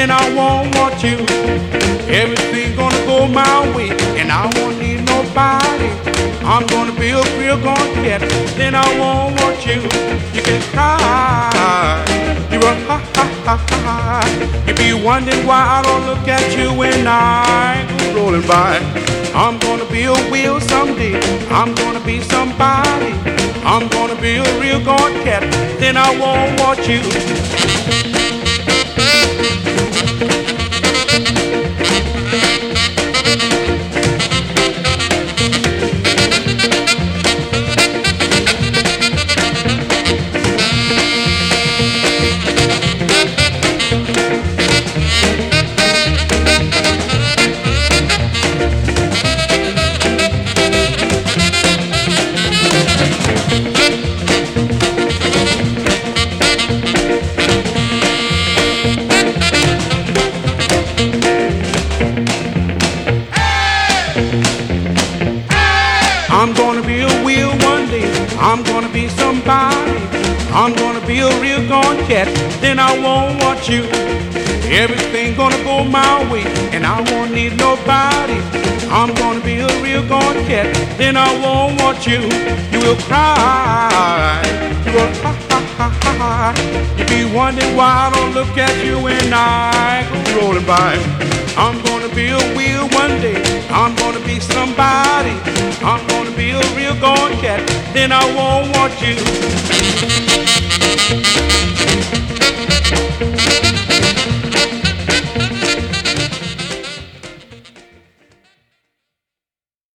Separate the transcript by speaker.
Speaker 1: then I won't want you. Everything's gonna go my way, and I won't need nobody. I'm gonna be a real gone cat, then I won't want you. You can cry, you run ha ha ha ha. You be wondering why I don't look at you when I go rolling by. I'm gonna be a wheel someday. I'm gonna be somebody. I'm gonna be a real gone cat, then I won't want you. I'm gonna be a wheel one day. I'm gonna be somebody. I'm gonna be a real gone cat, then I won't want you. Everything gonna go my way, and I won't need nobody. I'm gonna be a real gone cat, then I won't want you. You will cry, you will ha ha ha ha ha. You be wondering why I don't look at you when I go rolling by. I'm gonna be a wheel one day. I'm gonna be somebody. I'm gonna be a real gone cat, then I won't want you.